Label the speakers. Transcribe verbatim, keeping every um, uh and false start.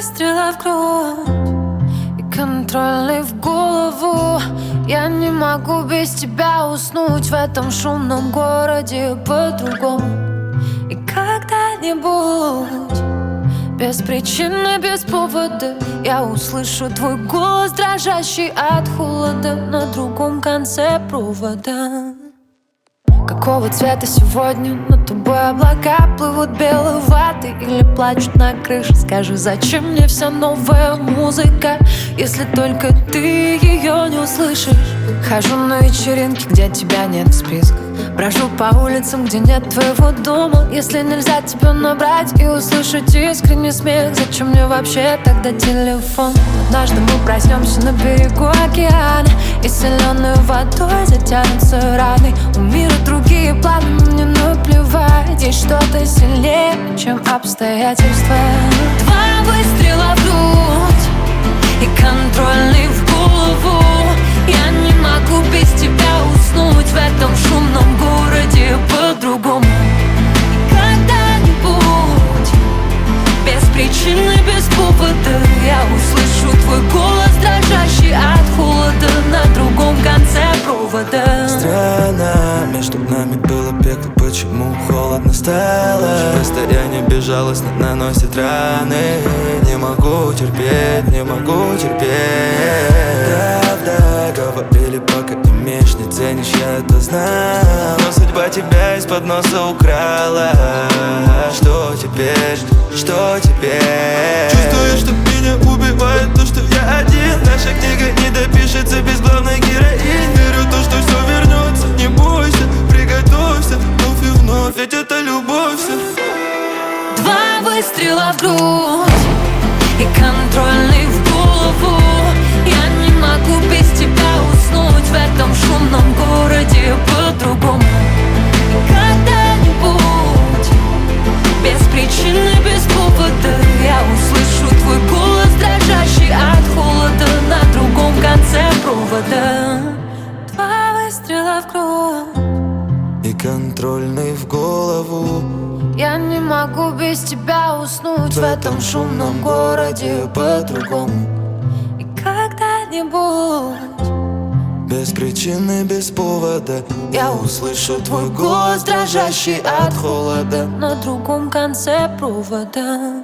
Speaker 1: выстрела в грудь и контрольный в голову. Я не могу без тебя уснуть в этом шумном городе по-другому. И когда-нибудь, без причины, без повода, я услышу твой голос, дрожащий от холода, на другом конце провода. Какого цвета сегодня над тобой облака? Плывут белой ваты или плачут на крыше? Скажи, зачем мне вся новая музыка, если только ты ее не услышишь? Хожу на вечеринки, где тебя нет в списках. Брожу по улицам, где нет твоего дома. Если нельзя тебя набрать и услышать искренний смех, зачем мне вообще тогда телефон? Однажды мы проснемся на берегу океана, и соленой водой затянутся раны. У мира другие планы, мне наплевать. Есть что-то сильнее, чем обстоятельства. Два выстрела в грудь и контрольный в голову. Я не могу без тебя уснуть в этом шумном городе по-другому. И когда-нибудь, без причины, без повода, я услышу твой голос, дрожащий от холода, на другом конце провода.
Speaker 2: Странно, между нами было пекло, почему холодно стало? Расстояние безжалостно наносит раны. Не могу терпеть, не могу терпеть. Правда, говорили, пока имеешь, не ценишь, я это знал. Но судьба тебя из-под носа украла. Что теперь, что теперь?
Speaker 3: Чувствую, что меня убивает то, что я один. Наша книга не допишется без главной героини. Верю в то, что все вернется, не бойся, приготовься вновь и вновь, ведь это любовь вся.
Speaker 1: Два выстрела в грудь и контрольный в голову. Я не могу без тебя уснуть в этом шумном городе по-другому. И когда-нибудь, без причины, без повода, я услышу твой голос, дрожащий от холода, на другом конце провода. Два выстрела в грудь
Speaker 2: и контрольный в голову.
Speaker 1: Я не могу без тебя уснуть в этом шумном городе по-другому. И когда-нибудь,
Speaker 2: без причины, без повода, я услышу твой голос, дрожащий от холода,
Speaker 1: на другом конце провода.